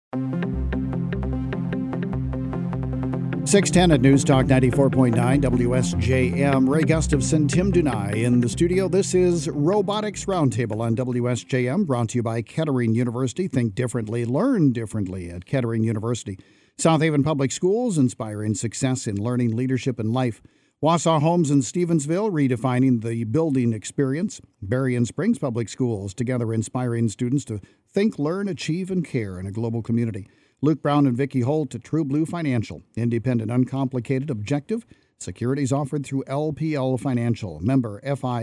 6:10 at News Talk 94.9 WSJM. Ray Gustafson, Tim Dunai in the studio. This is Robotics Roundtable on WSJM, brought to you by Kettering University. Think differently, learn differently at Kettering University. South Haven Public Schools, inspiring success in learning, leadership, and life. Wausau Homes in Stevensville, redefining the building experience. Berrien Springs Public Schools, together inspiring students to think, learn, achieve, and care in a global community. Luke Brown and Vicki Holt at True Blue Financial. Independent, uncomplicated, objective. Securities offered through LPL Financial. Member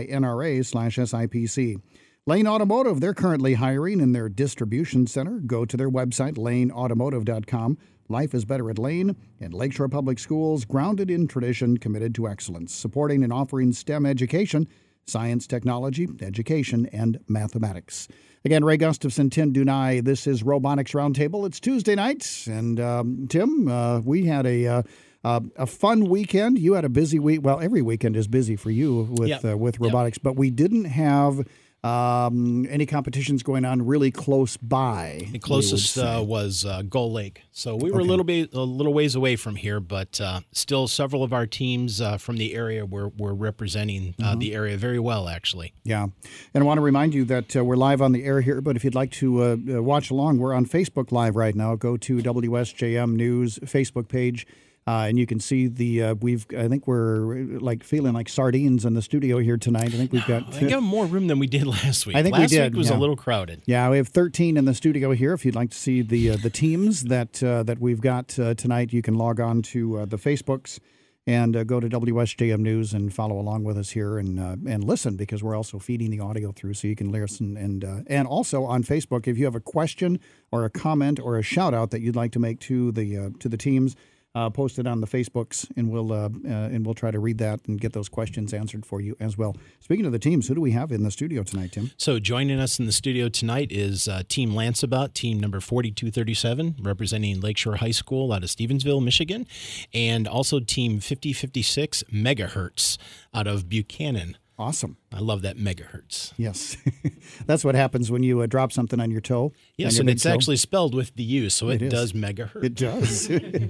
FINRA/SIPC. Lane Automotive, they're currently hiring in their distribution center. Go to their website, laneautomotive.com. Life is better at Lane and Lakeshore Public Schools, grounded in tradition, committed to excellence. Supporting and offering STEM education, science, technology, education, and mathematics. Again, Ray Gustafson, Tim Dunai. This is Robotics Roundtable. It's Tuesday night, and Tim, we had a fun weekend. You had a busy week. Well, every weekend is busy for you with robotics, but we didn't have any competitions going on really close by. The closest was Gull Lake, so we were a little ways away from here, but still several of our teams from the area were representing the area very well, actually. Yeah, and I want to remind you that we're live on the air here, but if you'd like to watch along, we're on Facebook Live right now. Go to WSJM News Facebook page. And you can see I think we're like feeling like sardines in the studio here tonight. I think we've got... I got more room than we did last week. I think we did. Last week was a little crowded. Yeah, we have 13 in the studio here. If you'd like to see the teams that we've got tonight, you can log on to the Facebooks and go to WSJM News and follow along with us here and listen, because we're also feeding the audio through, so you can listen. And also on Facebook, if you have a question or a comment or a shout out that you'd like to make to the teams, post it on the Facebooks, and we'll try to read that and get those questions answered for you as well. Speaking of the teams, who do we have in the studio tonight, Tim? So joining us in the studio tonight is Team Lanceabout, team number 4237, representing Lakeshore High School out of Stevensville, Michigan, and also team 5056 Megahertz out of Buchanan. Awesome. I love that megahertz. Yes. That's what happens when you drop something on your toe. Yes, and it's actually spelled with the U, so it does megahertz. It does.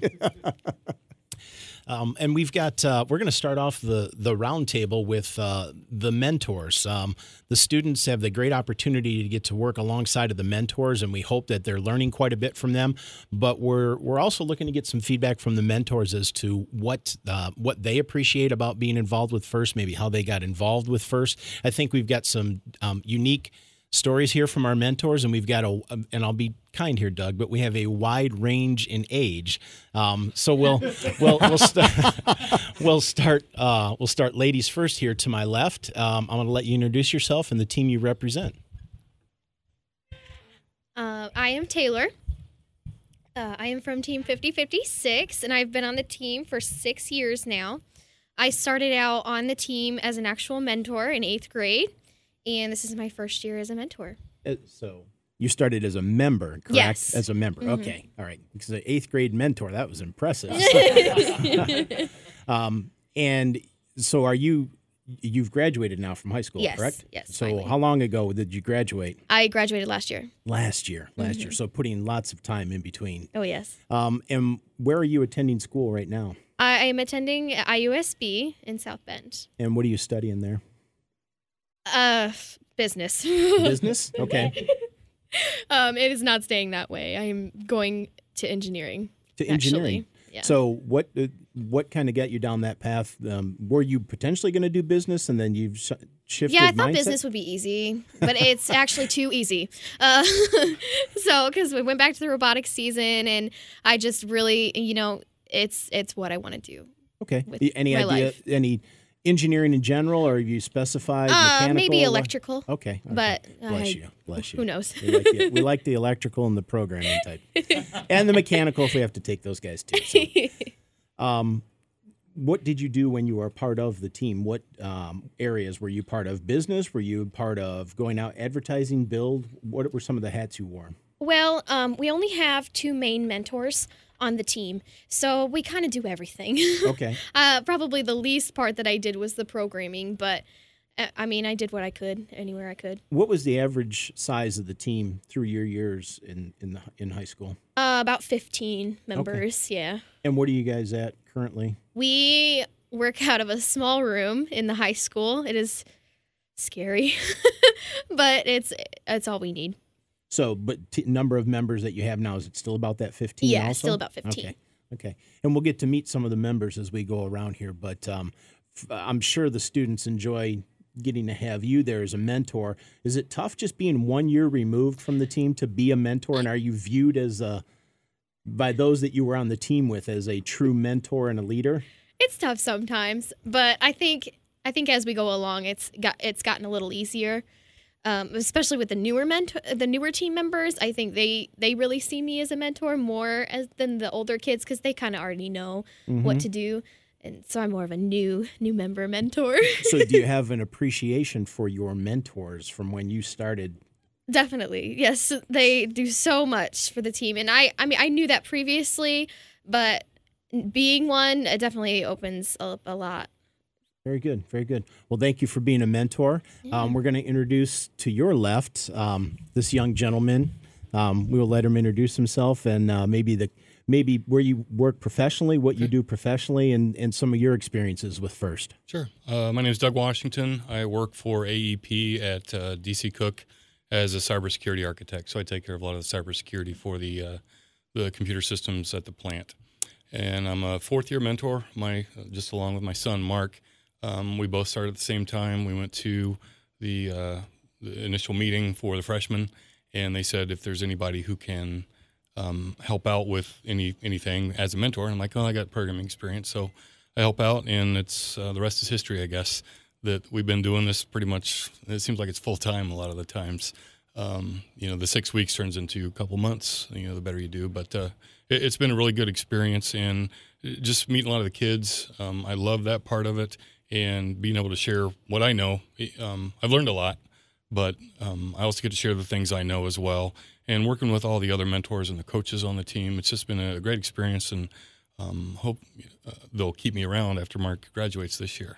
And we've got, we're going to start off the roundtable with the mentors. The students have the great opportunity to get to work alongside of the mentors, and we hope that they're learning quite a bit from them. But we're also looking to get some feedback from the mentors as to what they appreciate about being involved with FIRST, maybe how they got involved with FIRST. I think we've got some unique stories here from our mentors, and we've got and I'll be kind here, Doug, but we have a wide range in age. So we'll start ladies first here to my left. I'm going to let you introduce yourself and the team you represent. I am Taylor. I am from Team 5056, and I've been on the team for 6 years now. I started out on the team as an actual mentor in 8th grade, and this is my first year as a mentor. So you started as a member, correct? Yes. As a member. Mm-hmm. Okay. All right. Because an 8th grade mentor, that was impressive. And so you've graduated now from high school, yes, correct? Yes. So finally. How long ago did you graduate? I graduated last year. Last year. So putting lots of time in between. Oh, yes. And where are you attending school right now? I am attending IUSB in South Bend. And what are you studying there? Business. Business? Okay. It is not staying that way. I am going to engineering. To engineering. Yeah. So what kind of got you down that path? Were you potentially going to do business, and then you've shifted? Yeah, I thought mindset? business would be easy, but it's actually too easy. So because we went back to the robotics season, and I just really, it's what I want to do. Okay. With Any my idea? life. Any engineering in general, or have you specified mechanical? Maybe electrical. Okay. But Bless you. Who knows? We like the electrical and the programming type, and the mechanical if we have to take those guys too. So. What did you do when you were part of the team? What areas were you part of? Business? Were you part of going out advertising, build? What were some of the hats you wore? Well, we only have 2 main mentors on the team, so we kind of do everything. Okay. Probably the least part that I did was the programming, but I mean, I did what I could anywhere I could. What was the average size of the team through your years in high school? About 15 members, yeah. And what are you guys at currently? We work out of a small room in the high school. It is scary, but it's all we need. So, but number of members that you have now, is it still about that 15 Yeah, also? still about 15. Okay. And we'll get to meet some of the members as we go around here, but I'm sure the students enjoy getting to have you there as a mentor. Is it tough just being 1 year removed from the team to be a mentor, and are you viewed as by those that you were on the team with as a true mentor and a leader? It's tough sometimes, but I think as we go along, it's gotten a little easier. Especially with the newer team members, I think they really see me as a mentor more than the older kids, because they kind of already know what to do, and so I'm more of a new member mentor. So do you have an appreciation for your mentors from when you started? Definitely, yes. They do so much for the team, and I mean I knew that previously, but being one, it definitely opens up a lot. Very good. Very good. Well, thank you for being a mentor. Yeah. We're going to introduce to your left this young gentleman. We will let him introduce himself and maybe where you work professionally, what you do professionally, and some of your experiences with First. Sure. My name is Doug Washington. I work for AEP at DC Cook as a cybersecurity architect. So I take care of a lot of the cybersecurity for the computer systems at the plant. And I'm a fourth-year mentor, just along with my son, Mark. We both started at the same time. We went to the initial meeting for the freshmen, and they said if there's anybody who can help out with anything as a mentor. And I'm like, oh, I got programming experience, so I help out, and it's the rest is history, I guess. That we've been doing this pretty much. It seems like it's full time a lot of the times. The 6 weeks turns into a couple months. The better you do, but it's been a really good experience, and just meeting a lot of the kids. I love that part of it. And being able to share what I know. I've learned a lot, but I also get to share the things I know as well. And working with all the other mentors and the coaches on the team, it's just been a great experience, and hope they'll keep me around after Mark graduates this year.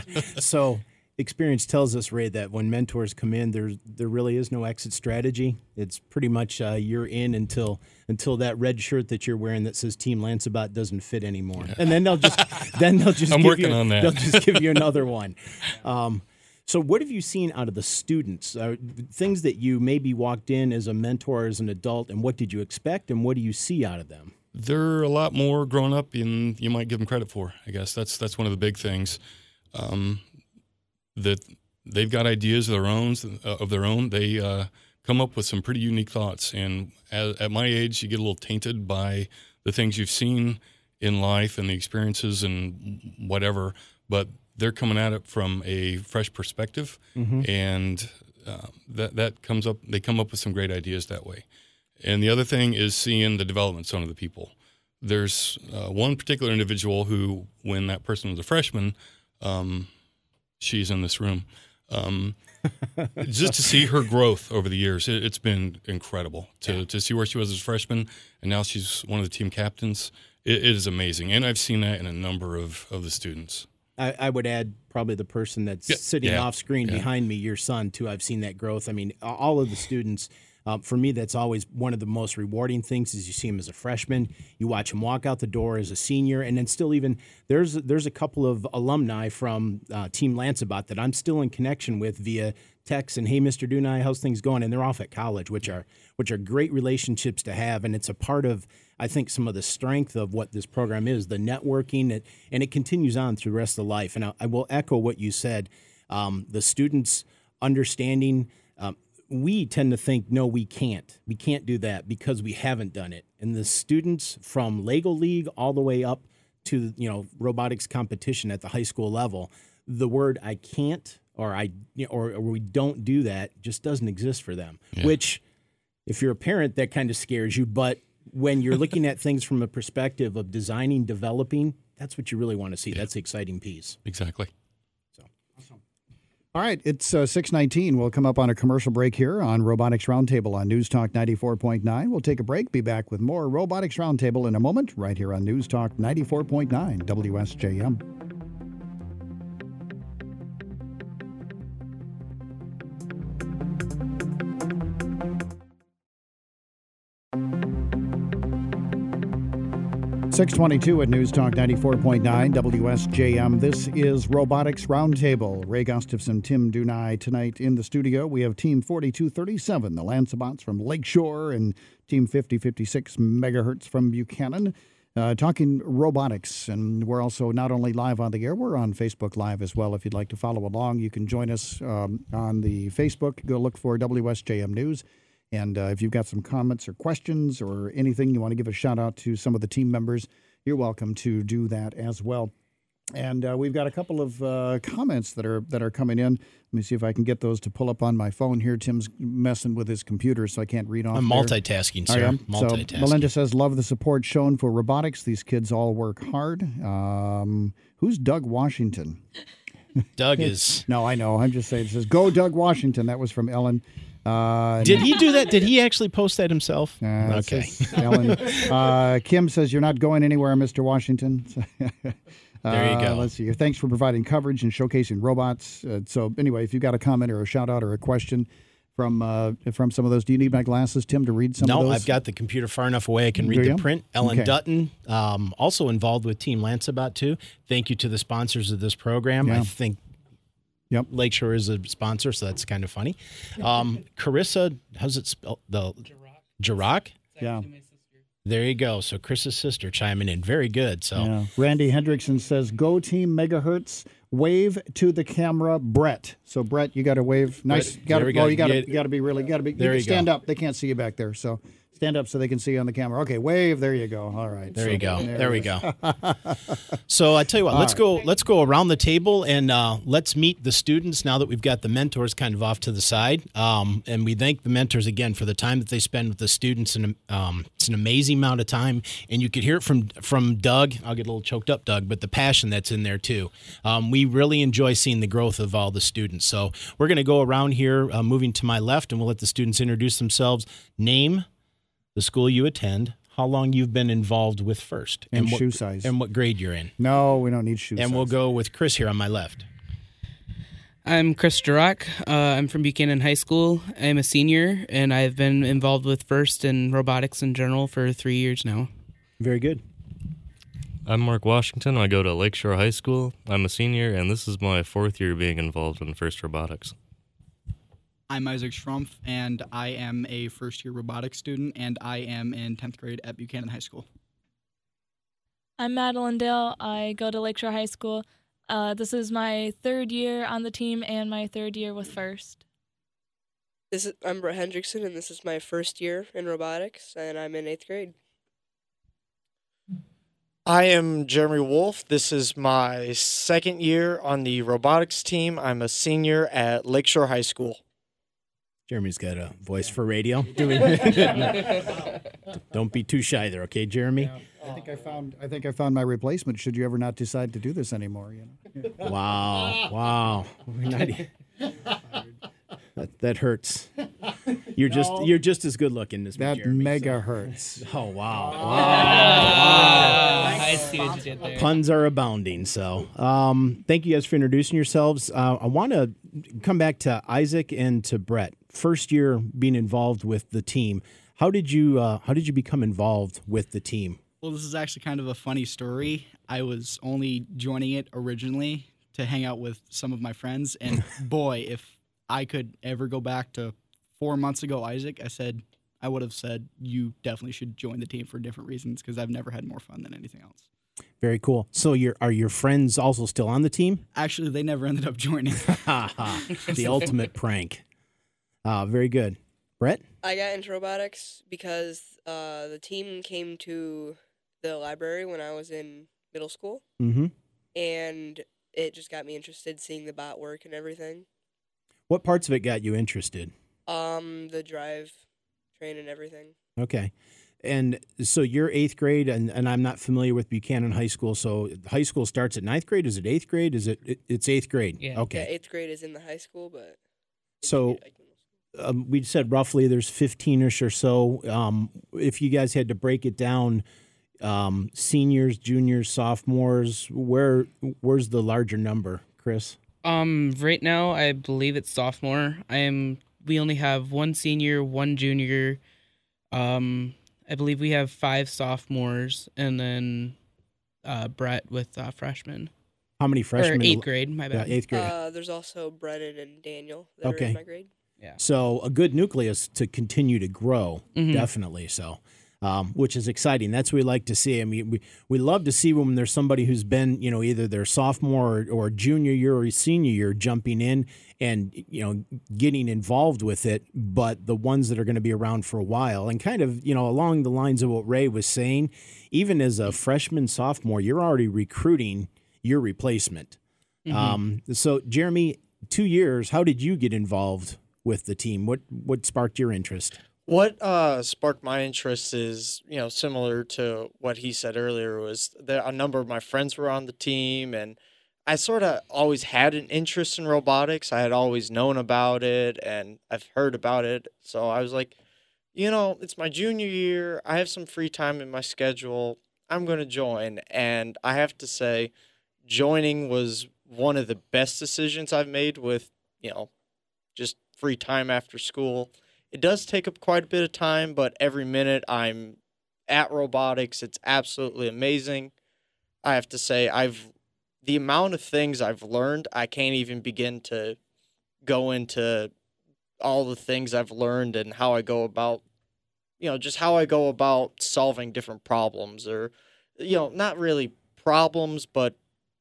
So experience tells us, Ray, that when mentors come in, there really is no exit strategy. It's pretty much you're in until that red shirt that you're wearing that says Team Lancebot doesn't fit anymore, and then they'll just I'm working on that. They'll just give you another one. So what have you seen out of the students? Things that you maybe walked in as a mentor as an adult, and what did you expect, and what do you see out of them? They're a lot more grown up than you might give them credit for. I guess that's one of the big things. That they've got ideas of their own. They come up with some pretty unique thoughts. And at my age, you get a little tainted by the things you've seen in life and the experiences and whatever. But they're coming at it from a fresh perspective, and that comes up. They come up with some great ideas that way. And the other thing is seeing the development zone of the people. There's one particular individual who, when that person was a freshman, she's in this room. Just to see her growth over the years, it's been incredible to see where she was as a freshman, and now she's one of the team captains. It is amazing, and I've seen that in a number of the students. I would add probably the person that's sitting off screen behind me, your son, too. I've seen that growth. I mean, all of the students. For me, that's always one of the most rewarding things is you see him as a freshman, you watch him walk out the door as a senior, and then still even there's a couple of alumni from Team Lancebot that I'm still in connection with via text and, hey, Mr. Dunai, how's things going? And they're off at college, which are great relationships to have, and it's a part of, I think, some of the strength of what this program is, the networking, and it continues on through the rest of life. And I will echo what you said, the students understanding. We tend to think, no, we can't do that because we haven't done it. And the students from Lego League all the way up to, robotics competition at the high school level, the word I can't or we don't do that just doesn't exist for them, which if you're a parent, that kind of scares you. But when you're looking at things from a perspective of designing, developing, that's what you really want to see. That's the exciting piece. Exactly. All right, it's 6:19. We'll come up on a commercial break here on Robotics Roundtable on News Talk 94.9. We'll take a break, be back with more Robotics Roundtable in a moment, right here on News Talk 94.9 WSJM. 622 at News Talk 94.9 WSJM. This is Robotics Roundtable. Ray Gustafson, Tim Dunai tonight in the studio. We have Team 4237, the Lancebots from Lakeshore, and Team 5056 megahertz from Buchanan, talking robotics. And we're also not only live on the air, we're on Facebook Live as well. If you'd like to follow along, you can join us on the Facebook. Go look for WSJM News. And if you've got some comments or questions or anything you want to give a shout out to some of the team members, you're welcome to do that as well. And we've got a couple of comments that are coming in. Let me see if I can get those to pull up on my phone here. Tim's messing with his computer, so I can't read off. I'm multitasking, sir. Multitasking. So Melinda says, love the support shown for robotics. These kids all work hard. Who's Doug Washington? Doug is... No, I know. I'm just saying. It says, go Doug Washington. That was from Ellen. Did he do that? Did he actually post that himself? Okay. Ellen. Kim says, you're not going anywhere, Mr. Washington. There you go. Let's see here. Thanks for providing coverage and showcasing robots. So anyway, if you've got a comment or a shout out or a question from some of those, do you need my glasses, Tim, to read some of those? No, I've got the computer far enough away I can read the print. Ellen Dutton, also involved with Team Lancebot too. Thank you to the sponsors of this program. Yeah. I think Lakeshore is a sponsor, so that's kind of funny. Carissa, how's it spelled? Jarak? Yeah. There you go. So Chris's sister chiming in. Very good. So yeah. Randy Hendrickson says, go Team Megahertz. Wave to the camera, Brett. So Brett, you got to wave. Nice. You got to stand up. They can't see you back there. So stand up so they can see you on the camera. Okay, wave. There you go. All right. There you go. There we go. So I tell you what, let's go around the table and let's meet the students now that we've got the mentors kind of off to the side. And we thank the mentors again for the time that they spend with the students. And it's an amazing amount of time. And you could hear it from Doug. I'll get a little choked up, Doug, but the passion that's in there too. We really enjoy seeing the growth of all the students. So we're going to go around here, moving to my left, and we'll let the students introduce themselves. Name, the school you attend, how long you've been involved with First, and shoe size, and what grade you're in. No, we don't need shoe size. And we'll go with Chris here on my left. I'm Chris Durock. I'm from Buchanan High School. I'm a senior, and I've been involved with First and robotics in general for 3 years now. Very good. I'm Mark Washington. I go to Lakeshore High School. I'm a senior, and this is my 4th year being involved in First Robotics. I'm Isaac Schrumpf, and I am a first-year robotics student, and I am in 10th grade at Buchanan High School. I'm Madeline Dale. I go to Lakeshore High School. This is my 3rd year on the team and my 3rd year with First. I'm Brett Hendrickson, and this is my 1st year in robotics, and I'm in 8th grade. I am Jeremy Wolf. This is my 2nd year on the robotics team. I'm a senior at Lakeshore High School. Jeremy's got a voice for radio. Don't be too shy there, okay, Jeremy? Yeah. I think I found my replacement. Should you ever not decide to do this anymore, you know? Wow. That hurts. You're just as good looking as me, that Jeremy, mega hurts. Oh wow. I see what you did there. Puns are abounding. So, thank you guys for introducing yourselves. I want to come back to Isaac and to Brett. 1st year being involved with the team. How did you become involved with the team? Well, this is actually kind of a funny story. I was only joining it originally to hang out with some of my friends, and boy, if I could ever go back to 4 months ago, Isaac, I would have said you definitely should join the team for different reasons because I've never had more fun than anything else. Very cool. So are your friends also still on the team? Actually, they never ended up joining. The ultimate prank. Very good. Brett? I got into robotics because the team came to the library when I was in middle school, and it just got me interested seeing the bot work and everything. What parts of it got you interested? The drive train and everything. Okay. And so you're 8th grade, and I'm not familiar with Buchanan High School. So high school starts at 9th grade. Is it 8th grade? It's 8th grade? Yeah. Okay. Yeah, 8th grade is in the high school, but... So we said roughly there's 15-ish or so. If you guys had to break it down, seniors, juniors, sophomores, where's the larger number, Chris? Right now, I believe it's sophomore. We only have one senior, one junior, and I believe we have 5 sophomores, and then Brett with freshmen. How many freshmen? Or 8th grade, my bad. Yeah, 8th grade. There's also Brennan and Daniel that are in my grade. Yeah. So a good nucleus to continue to grow, Mhm. definitely so. Which is exciting. That's what we like to see. I mean, we love to see when there's somebody who's been, either their sophomore or junior year or senior year jumping in and, getting involved with it, but the ones that are going to be around for a while. And kind of, along the lines of what Ray was saying, even as a freshman, sophomore, you're already recruiting your replacement. So, Jeremy, 2 years, how did you get involved with the team? What sparked your interest? What sparked my interest is, similar to what he said earlier, was that a number of my friends were on the team, and I sort of always had an interest in robotics. I had always known about it, and I've heard about it. So I was like, it's my junior year. I have some free time in my schedule. I'm going to join. And I have to say, joining was one of the best decisions I've made with, just free time after school. It does take up quite a bit of time, but every minute I'm at robotics, it's absolutely amazing. I have to say, the amount of things I've learned, I can't even begin to go into all the things I've learned and how I go about, just how I go about solving different problems, or, not really problems, but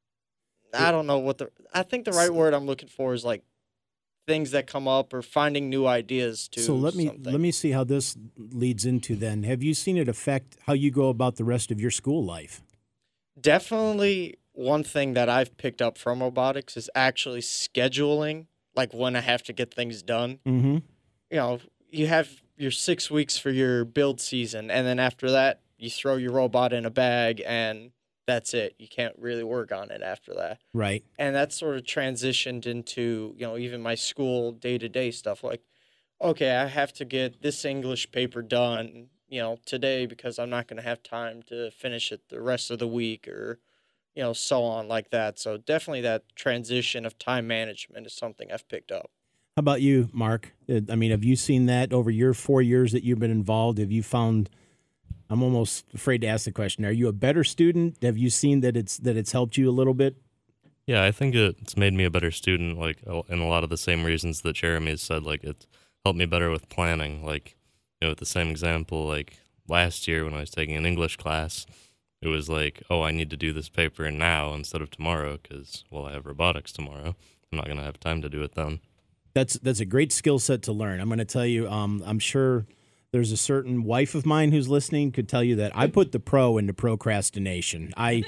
I don't know I think the right word I'm looking for is like things that come up, or finding new ideas to So let me see how this leads into then. Have you seen it affect how you go about the rest of your school life? Definitely one thing that I've picked up from robotics is actually scheduling, like when I have to get things done. Mm-hmm. You have your 6 weeks for your build season, and then after that, you throw your robot in a bag, and that's it. You can't really work on it after that. Right. And that sort of transitioned into, even my school day-to-day stuff. Like, okay, I have to get this English paper done, today, because I'm not going to have time to finish it the rest of the week, or, so on like that. So definitely that transition of time management is something I've picked up. How about you, Mark? I mean, have you seen that over your 4 years that you've been involved? Have you found, I'm almost afraid to ask the question, are you a better student? Have you seen that it's helped you a little bit? Yeah, I think it's made me a better student, like, in a lot of the same reasons that Jeremy has said. Like, it's helped me better with planning. Like, with the same example, like last year when I was taking an English class, it was like, oh, I need to do this paper now instead of tomorrow because, I have robotics tomorrow. I'm not going to have time to do it then. That's a great skill set to learn. I'm going to tell you, I'm sure there's a certain wife of mine who's listening could tell you that I put the pro into procrastination. I'm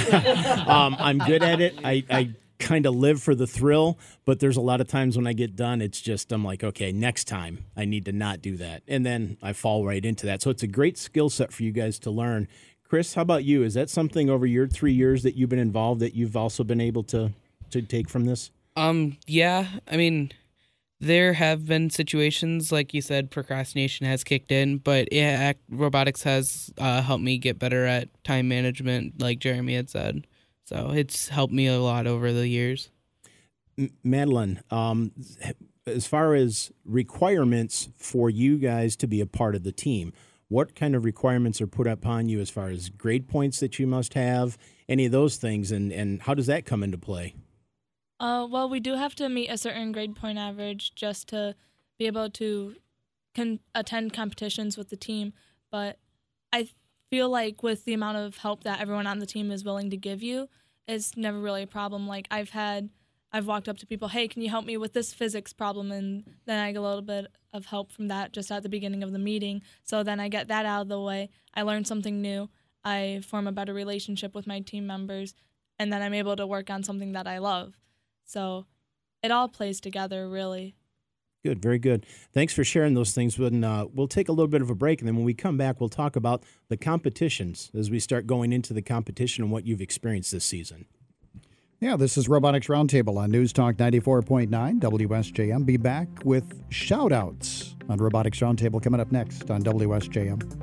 good at it. I kind of live for the thrill, but there's a lot of times when I get done, it's just, I'm like, okay, next time I need to not do that. And then I fall right into that. So it's a great skill set for you guys to learn. Chris, how about you? Is that something over your 3 years that you've been involved that you've also been able to take from this? Yeah, I mean, there have been situations, like you said, procrastination has kicked in, but robotics has helped me get better at time management, like Jeremy had said. So it's helped me a lot over the years. Madeline, as far as requirements for you guys to be a part of the team, what kind of requirements are put upon you as far as grade points that you must have, any of those things, and how does that come into play? Well, we do have to meet a certain grade point average just to be able to attend competitions with the team. But I feel like with the amount of help that everyone on the team is willing to give you, it's never really a problem. Like I've walked up to people, hey, can you help me with this physics problem? And then I get a little bit of help from that just at the beginning of the meeting. So then I get that out of the way. I learn something new. I form a better relationship with my team members. And then I'm able to work on something that I love. So it all plays together, really. Good, very good. Thanks for sharing those things. We'll take a little bit of a break, and then when we come back, we'll talk about the competitions as we start going into the competition and what you've experienced this season. Yeah, this is Robotics Roundtable on News Talk 94.9 WSJM. Be back with shout-outs on Robotics Roundtable coming up next on WSJM.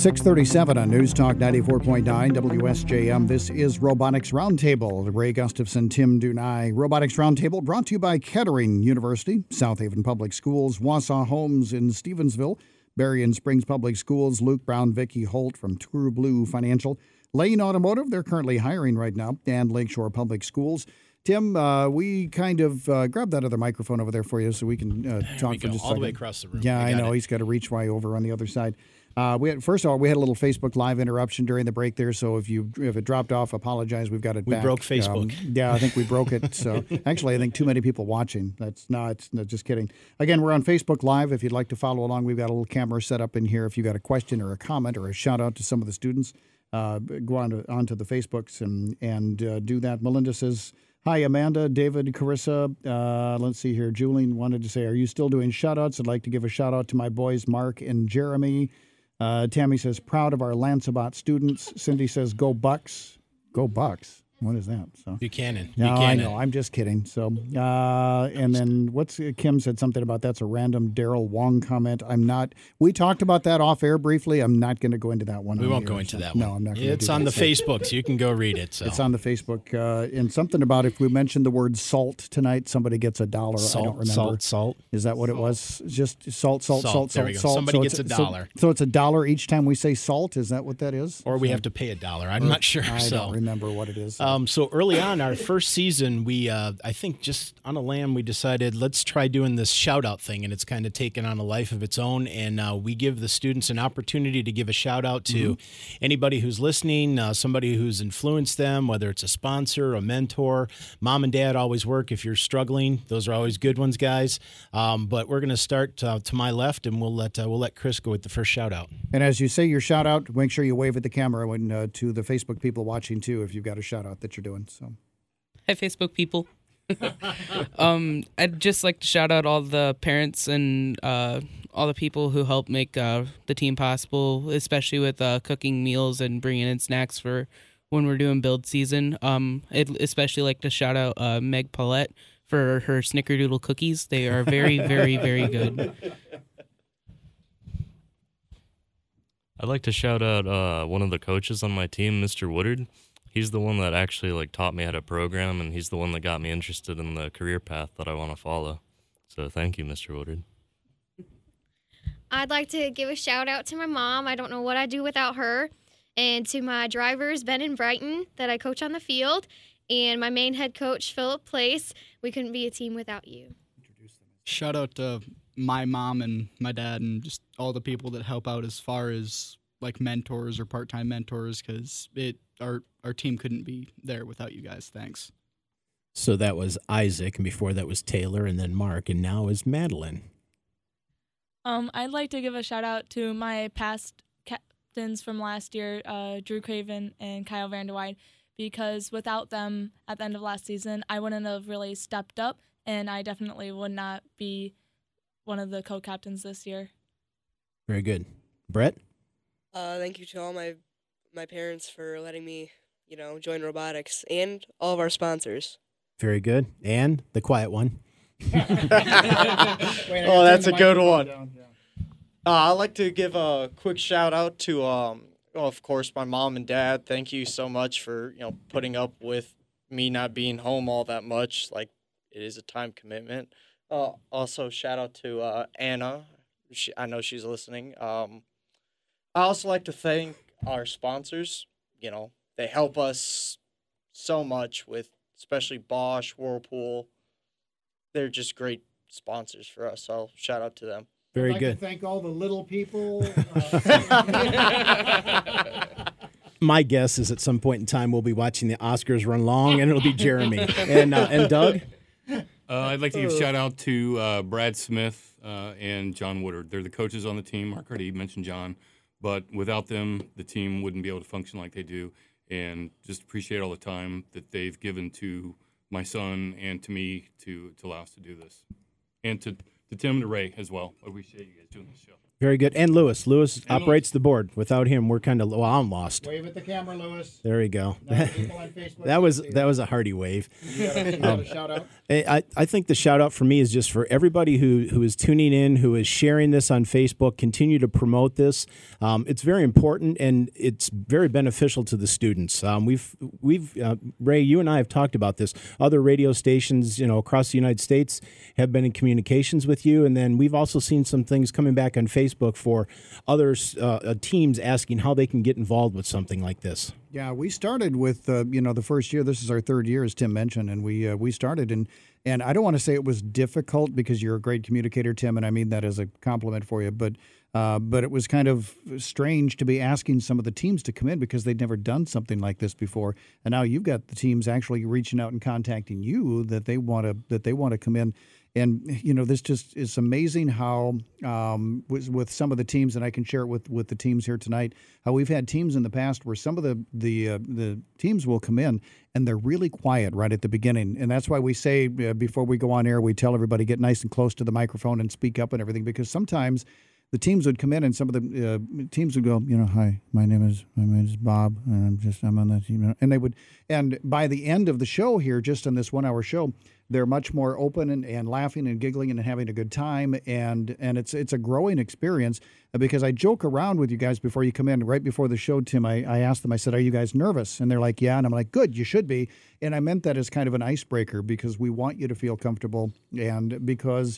6:37 on News Talk 94.9 WSJM. This is Robotics Roundtable. Ray Gustafson, Tim Dunai. Robotics Roundtable brought to you by Kettering University, South Haven Public Schools, Wausau Homes in Stevensville, Berrien Springs Public Schools, Luke Brown, Vicky Holt from True Blue Financial, Lane Automotive, they're currently hiring right now, and Lakeshore Public Schools. Tim, we kind of grab that other microphone over there for you so we can talk for just a second. All the way across the room. Yeah, I know. He's got to reach way over on the other side. First of all, we had a little Facebook Live interruption during the break there, so if it dropped off, apologize. We've got it back. We broke Facebook. Yeah, I think we broke it. So actually, I think too many people watching. It's just kidding. Again, we're on Facebook Live. If you'd like to follow along, we've got a little camera set up in here. If you got a question or a comment or a shout out to some of the students, go onto the Facebooks and do that. Melinda says, hi, Amanda, David, Carissa. Let's see here. Julian wanted to say, are you still doing shout-outs? I'd like to give a shout-out to my boys, Mark and Jeremy. Tammy says, proud of our Lancebot students. Cindy says, go Bucks. Go Bucks. What is that? So Buchanan. No, Buchanan. I know. I'm just kidding. So, and then Kim said something about that's a random Daryl Wong comment. We talked about that off air briefly. I'm not going to go into that one. We won't go into that one. No, I'm not going to. It's on the Facebook, so you can go read it. So. It's on the Facebook. And something about if we mention the word salt tonight, somebody gets $1. I don't remember. Salt. Is that what it was? Just salt. There we go. Somebody gets $1. So it's $1 each time we say salt. Is that what that is? Or we have to pay $1. I'm not sure. I don't remember what it is. So early on, our first season, we I think just on a lamb, we decided let's try doing this shout out thing, and it's kind of taken on a life of its own. And we give the students an opportunity to give a shout out to anybody who's listening, somebody who's influenced them, whether it's a sponsor, a mentor. Mom and dad always work if you're struggling. Those are always good ones, guys. But we're going to start to my left, and we'll let Chris go with the first shout out. And as you say your shout out, make sure you wave at the camera when to the Facebook people watching too, if you've got a shout out that you're doing. So. Hi, Facebook people. I'd just like to shout out all the parents and all the people who help make the team possible, especially with cooking meals and bringing in snacks for when we're doing build season. I'd especially like to shout out Meg Paulette for her Snickerdoodle cookies. They are very, very, very good. I'd like to shout out one of the coaches on my team, Mr. Woodard. He's the one that actually taught me how to program, and he's the one that got me interested in the career path that I want to follow. So thank you, Mr. Woodard. I'd like to give a shout out to my mom. I don't know what I'd do without her. And to my drivers, Ben and Brighton, that I coach on the field, and my main head coach, Philip Place. We couldn't be a team without you. Shout out to my mom and my dad and just all the people that help out as far as mentors or part-time mentors, because our team couldn't be there without you guys. Thanks. So that was Isaac, and before that was Taylor, and then Mark, and now is Madeline. I'd like to give a shout out to my past captains from last year, Drew Craven and Kyle Vanderweide, because without them at the end of last season, I wouldn't have really stepped up, and I definitely would not be one of the co-captains this year. Very good. Brett? Thank you to all my parents for letting me, join robotics, and all of our sponsors. Very good. And the quiet one. That's a good one. I'd like to give a quick shout out to, of course, my mom and dad. Thank you so much for, putting up with me not being home all that much. It is a time commitment. Also, shout out to Anna. I know she's listening. I also like to thank our sponsors. They help us so much with, especially Bosch, Whirlpool. They're just great sponsors for us, so shout out to them. Very I'd like good. to thank all the little people. My guess is at some point in time we'll be watching the Oscars run long, and it'll be Jeremy. And Doug? I'd like to give a shout out to Brad Smith and John Woodard. They're the coaches on the team. Mark already mentioned John. But without them, the team wouldn't be able to function like they do. And just appreciate all the time that they've given to my son and to me to allow us to do this. And to Tim and to Ray as well. I appreciate you guys doing this show. Very good. And Lewis. Lewis operates the board. Without him, we're kind of, well, I'm lost. Wave at the camera, Lewis. There we go. People on Facebook that was a hearty wave. You got a shout out? I think the shout out for me is just for everybody who is tuning in, who is sharing this on Facebook. Continue to promote this. It's very important and it's very beneficial to the students. We've Ray, you and I have talked about this. Other radio stations, across the United States have been in communications with you, and then we've also seen some things coming back on Facebook for others, teams asking how they can get involved with something like this. Yeah, we started with the first year. This is our third year, as Tim mentioned, and we started and I don't want to say it was difficult because you're a great communicator, Tim, and I mean that as a compliment for you. But it was kind of strange to be asking some of the teams to come in because they'd never done something like this before, and now you've got the teams actually reaching out and contacting you that they want to come in. And, this just is amazing how with some of the teams, and I can share it with the teams here tonight, how we've had teams in the past where some of the teams will come in and they're really quiet right at the beginning. And that's why we say before we go on air, we tell everybody get nice and close to the microphone and speak up and everything, because sometimes the teams would come in and some of the teams would go, hi, my name is Bob, and I'm on that team. And they would, and by the end of the show here, just on this 1 hour show, they're much more open and laughing and giggling and having a good time, and it's a growing experience, because I joke around with you guys before you come in. Right before the show, Tim, I asked them, I said, are you guys nervous? And they're like, yeah. And I'm like, good, you should be. And I meant that as kind of an icebreaker, because we want you to feel comfortable, and because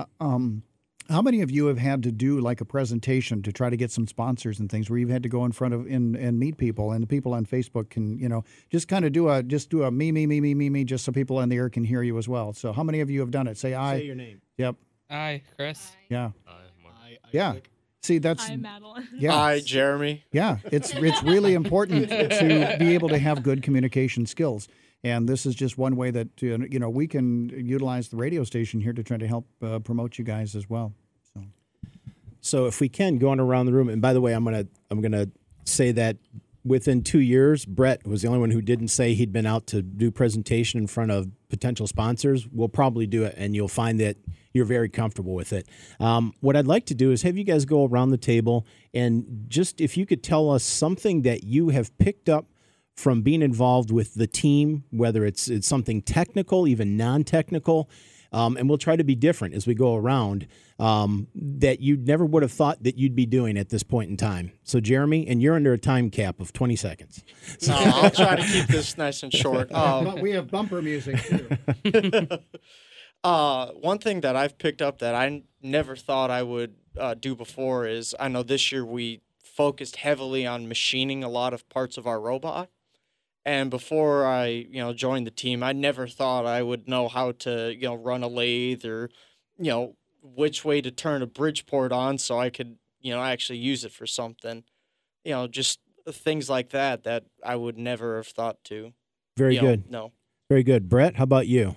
how many of you have had to do like a presentation to try to get some sponsors and things where you've had to go in front of and meet people, and the people on Facebook can, just kind of do a me, just so people on the air can hear you as well. So how many of you have done it? Say I. Say your name. Yep. Aye, Chris. Yeah. Hi, Yeah. See, that's Hi, Madeline. yeah. Hi, Jeremy. Yeah, it's really important to be able to have good communication skills. And this is just one way that we can utilize the radio station here to try to help promote you guys as well. So if we can, going around the room, and by the way, I'm gonna say that within 2 years, Brett was the only one who didn't say he'd been out to do presentation in front of potential sponsors. We'll probably do it, and you'll find that you're very comfortable with it. What I'd like to do is have you guys go around the table, and just if you could tell us something that you have picked up from being involved with the team, whether it's something technical, even non-technical, and we'll try to be different as we go around, that you never would have thought that you'd be doing at this point in time. So, Jeremy, and you're under a time cap of 20 seconds. No, I'll try to keep this nice and short. But we have bumper music, too. One thing that I've picked up that I never thought I would do before is, I know this year we focused heavily on machining a lot of parts of our robot. And before I, joined the team, I never thought I would know how to, run a lathe or, which way to turn a Bridgeport on so I could, actually use it for something. Just things like that I would never have thought to. Very good. No. Very good. Brett, how about you?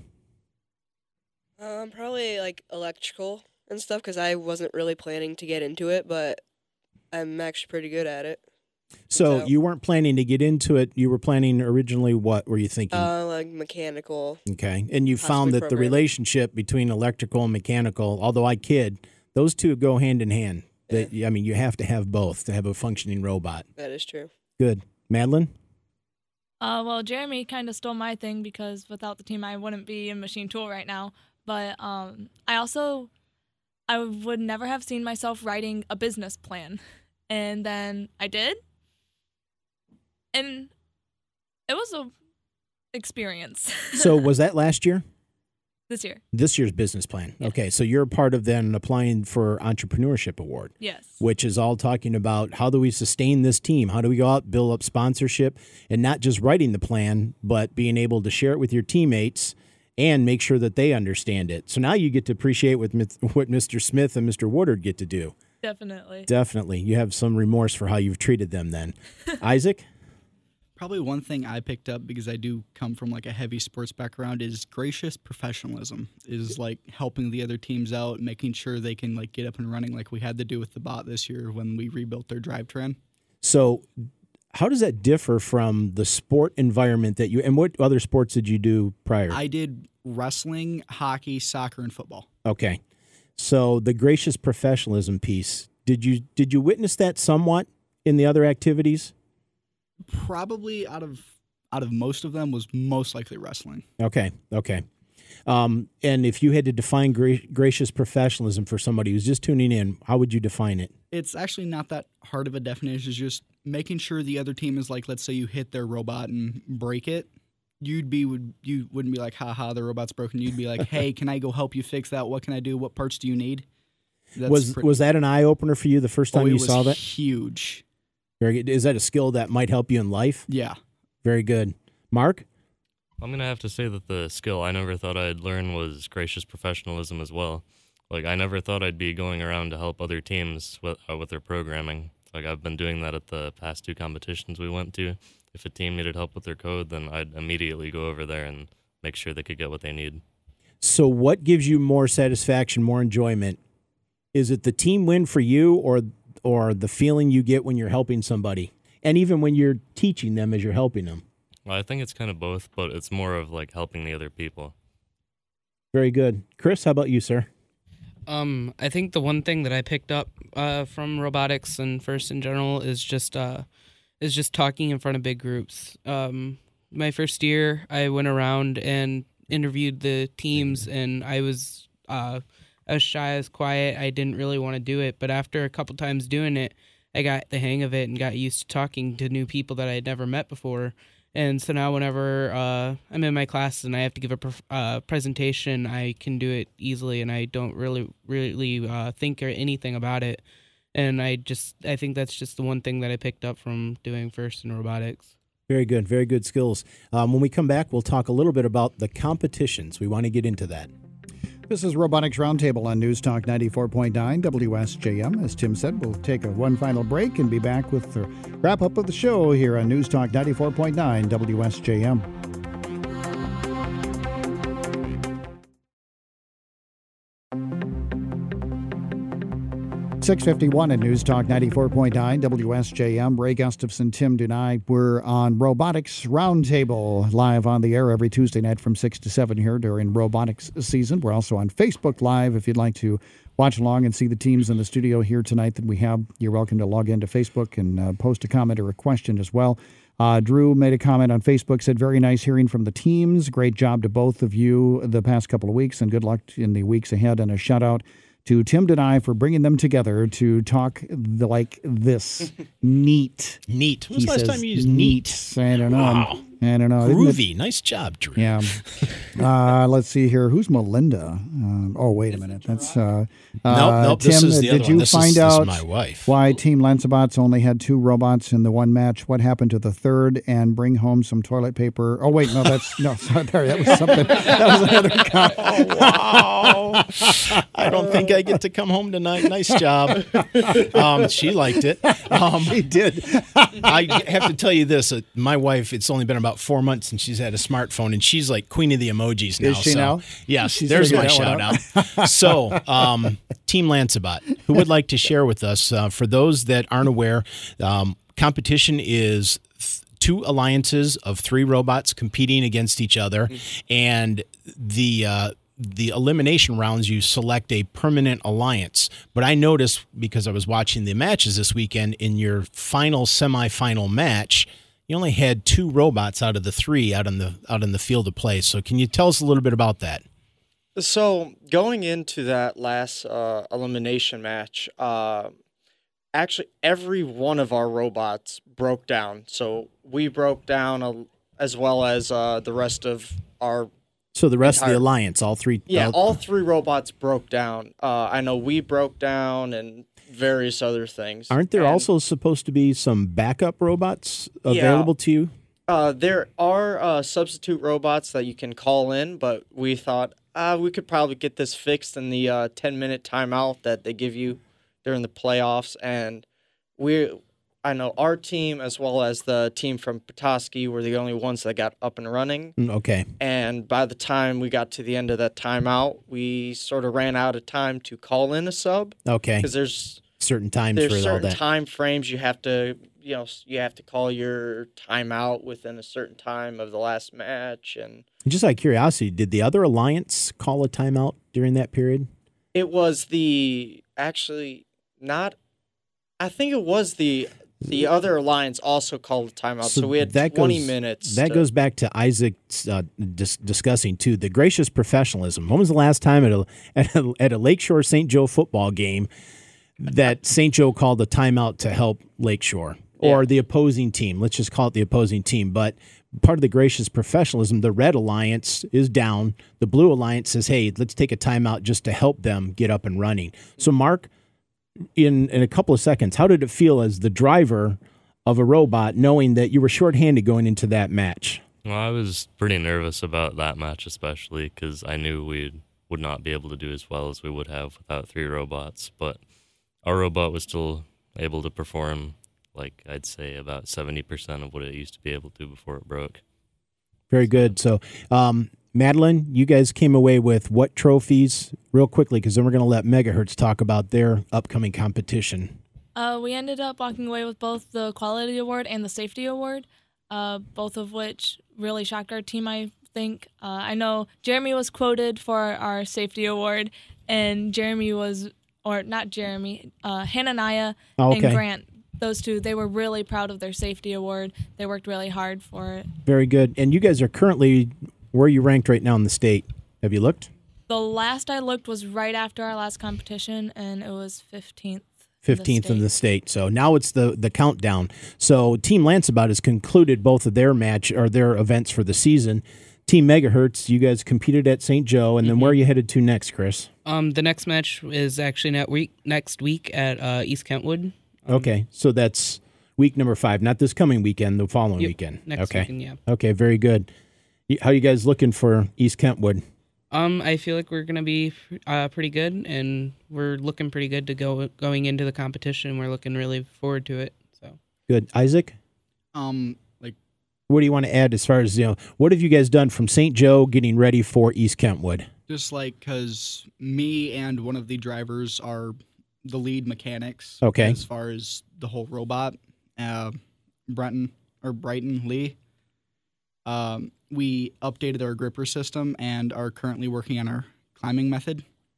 Probably like electrical and stuff, because I wasn't really planning to get into it, but I'm actually pretty good at it. So you weren't planning to get into it. You were planning originally, what were you thinking? Like mechanical. Okay. And you found that the programming. relationship between electrical and mechanical, although I kid, those two go hand in hand. Yeah. You have to have both to have a functioning robot. That is true. Good. Madeline? Well, Jeremy kind of stole my thing, because without the team, I wouldn't be in machine tool right now. But I would never have seen myself writing a business plan. And then I did. And it was a experience. So was that last year? This year. This year's business plan. Yeah. Okay, so you're a part of then applying for Entrepreneurship Award. Yes. Which is all talking about how do we sustain this team? How do we go out, build up sponsorship, and not just writing the plan, but being able to share it with your teammates and make sure that they understand it. So now you get to appreciate what Mr. Smith and Mr. Woodard get to do. Definitely. Definitely. You have some remorse for how you've treated them then. Isaac? Probably one thing I picked up, because I do come from like a heavy sports background, is gracious professionalism. Is like helping the other teams out, making sure they can like get up and running, like we had to do with the bot this year when we rebuilt their drivetrain. So how does that differ from the sport environment that and what other sports did you do prior? I did wrestling, hockey, soccer, and football. Okay. So the gracious professionalism piece, Did you witness that somewhat in the other activities? Probably out of most of them was most likely wrestling. Okay. And if you had to define gracious professionalism for somebody who's just tuning in, how would you define it? It's actually not that hard of a definition. It's just making sure the other team is like, let's say you hit their robot and break it. You wouldn't be like, haha, the robot's broken. You'd be like, hey, can I go help you fix that? What can I do? What parts do you need? Was that an eye opener for you the first time you saw that? Huge. Very good. Is that a skill that might help you in life? Yeah. Very good. Mark? I'm going to have to say that the skill I never thought I'd learn was gracious professionalism as well. Like, I never thought I'd be going around to help other teams with their programming. Like, I've been doing that at the past 2 competitions we went to. If a team needed help with their code, then I'd immediately go over there and make sure they could get what they need. So what gives you more satisfaction, more enjoyment? Is it the team win for you or the feeling you get when you're helping somebody? And even when you're teaching them as you're helping them? Well, I think it's kind of both, but it's more of like helping the other people. Very good. Chris, how about you, sir? I think the one thing that I picked up from robotics and FIRST in general is just talking in front of big groups. My first year, I went around and interviewed the teams, and I was shy, I was quiet. I didn't really want to do it, but after a couple times doing it, I got the hang of it and got used to talking to new people that I had never met before. And so now whenever I'm in my class and I have to give a presentation, I can do it easily, and I don't really think or anything about it. And I think that's just the one thing that I picked up from doing FIRST in robotics. Very good. Very good skills. When we come back, we'll talk a little bit about the competitions. We want to get into that. This is Robotics Roundtable on News Talk 94.9 WSJM. As Tim said, we'll take one final break and be back with the wrap-up of the show here on News Talk 94.9 WSJM. .651 at News Talk 94.9 WSJM. Ray Gustafson, Tim Dunai. We're on Robotics Roundtable, live on the air every Tuesday night from 6 to 7 here during robotics season. We're also on Facebook Live if you'd like to watch along and see the teams in the studio here tonight that we have. You're welcome to log into Facebook and post a comment or a question as well. Drew made a comment on Facebook, said, very nice hearing from the teams. Great job to both of you the past couple of weeks, and good luck in the weeks ahead. And a shout-out to Tim and I for bringing them together to talk like this. Neat. Neat. When was the last time you used neat? I don't know. Wow. I don't know. Groovy. Nice job, Drew. Yeah. Let's see here. Who's Melinda? Wait a minute. That's nope. Tim, this is the did other you one. find out this is my wife. why Team Lanzabots only had 2 robots in the one match? What happened to the third? And bring home some toilet paper. Oh wait, no, that's no. Sorry, that was something. That was another comment. Oh, wow. I don't think I get to come home tonight. Nice job. She liked it. She did. I have to tell you this. My wife, it's only been about 4 months since she's had a smartphone, and she's like queen of the emojis now. Is she now? Yes, She's there's figured my that one shout out. So, Team Lancebot, who would like to share with us, for those that aren't aware, competition is 2 alliances of 3 robots competing against each other, and the elimination rounds, you select a permanent alliance. But I noticed, because I was watching the matches this weekend, in your final semifinal match, you only had 2 robots out of the 3 out in the field of play. So can you tell us a little bit about that? So going into that last elimination match, actually every one of our robots broke down. So we broke down as well as the rest of our. So the rest of the alliance, all 3. Yeah, all 3 robots broke down. I know we broke down and various other things. Aren't there also supposed to be some backup robots available to you? There are substitute robots that you can call in, but we thought we could probably get this fixed in the 10-minute timeout that they give you during the playoffs. And I know our team, as well as the team from Petoskey, were the only ones that got up and running. Okay. And by the time we got to the end of that timeout, we sort of ran out of time to call in a sub. Okay. Because there's certain times for all that. There's certain time frames you have to, you have to call your timeout within a certain time of the last match. And just out of curiosity, did the other alliance call a timeout during that period? It was actually not I think it was the other alliance also called a timeout, so we had 20 minutes. That goes back to Isaac discussing, too, the gracious professionalism. When was the last time at a Lakeshore St. Joe football game that St. Joe called a timeout to help Lakeshore or the opposing team? Let's just call it the opposing team. But part of the gracious professionalism, the Red Alliance is down. The Blue Alliance says, hey, let's take a timeout just to help them get up and running. So, Mark, in a couple of seconds, how did it feel as the driver of a robot knowing that you were shorthanded going into that match? Well, I was pretty nervous about that match, especially because I knew we would not be able to do as well as we would have without 3 robots. But our robot was still able to perform, like I'd say, about 70% of what it used to be able to before it broke. Very good. So, Madeline, you guys came away with what trophies real quickly, because then we're going to let Megahertz talk about their upcoming competition. We ended up walking away with both the Quality Award and the Safety Award, both of which really shocked our team, I think. I know Jeremy was quoted for our Safety Award, and Hananiah and Grant, those two, they were really proud of their Safety Award. They worked really hard for it. Very good. And you guys are currently, where are you ranked right now in the state? Have you looked? The last I looked was right after our last competition, and it was 15th. 15th in the state. So now it's the countdown. So Team Lanceabout has concluded both of their events for the season. Team Megahertz, you guys competed at St. Joe, and then where are you headed to next, Chris? The next match is actually next week at East Kentwood. Okay, so that's week number 5, not this coming weekend, the following weekend. Next weekend, yeah. Okay, very good. How are you guys looking for East Kentwood? I feel like we're going to be pretty good, and we're looking pretty good to going into the competition. We're looking really forward to it. So good. Isaac? What do you want to add as far as, what have you guys done from St. Joe getting ready for East Kentwood? Just because me and one of the drivers are the lead mechanics as far as the whole robot, Brighton Lee. We updated our gripper system and are currently working on our climbing method.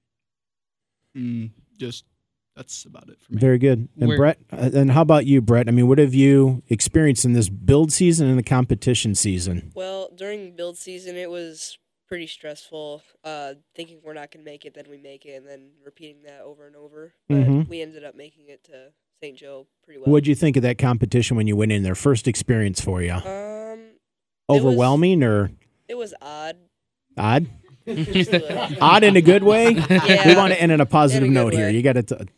That's about it for me. Very good. And Brett, and how about you, Brett? I mean, what have you experienced in this build season and the competition season? Well, during build season, it was pretty stressful, thinking we're not going to make it, then we make it, and then repeating that over and over. But we ended up making it to St. Joe pretty well. What did you think of that competition when you went in there? First experience for you? Overwhelming or? It was odd. Odd? Odd in a good way? Yeah. We want to end on a positive note here. You got to.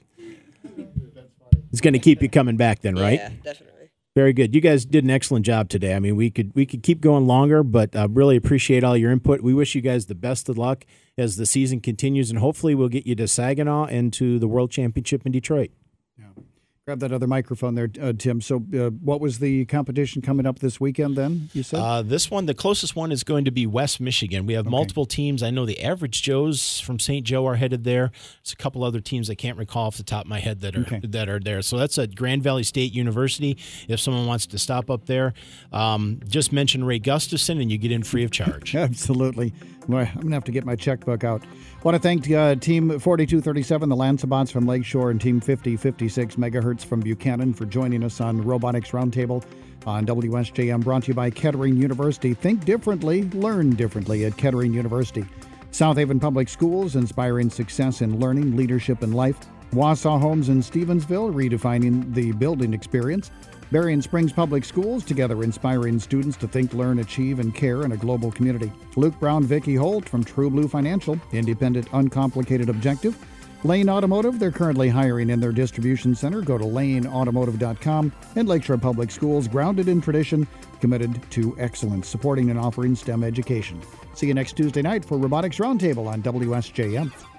It's going to keep you coming back then, right? Yeah, definitely. Very good. You guys did an excellent job today. I mean, we could keep going longer, but really appreciate all your input. We wish you guys the best of luck as the season continues, and hopefully we'll get you to Saginaw and to the World Championship in Detroit. Yeah. Grab that other microphone there, Tim. So what was the competition coming up this weekend then, you said? This one, the closest one is going to be West Michigan. We have multiple teams. I know the Average Joes from St. Joe are headed there. There's a couple other teams I can't recall off the top of my head that are there. So that's at Grand Valley State University. If someone wants to stop up there, just mention Ray Gustafson and you get in free of charge. Absolutely. Boy, I'm going to have to get my checkbook out. I want to thank Team 4237, the Lanceabots from Lakeshore, and Team 5056 Megahertz from Buchanan for joining us on Robotics Roundtable on WSJM, brought to you by Kettering University. Think differently, learn differently at Kettering University. South Haven Public Schools, inspiring success in learning, leadership, and life. Wausau Homes in Stevensville, redefining the building experience. Berrien Springs Public Schools, together inspiring students to think, learn, achieve, and care in a global community. Luke Brown, Vicki Holt from True Blue Financial, independent, uncomplicated objective. Lane Automotive, they're currently hiring in their distribution center. Go to laneautomotive.com. And Lakeshore Public Schools, grounded in tradition, committed to excellence, supporting and offering STEM education. See you next Tuesday night for Robotics Roundtable on WSJM.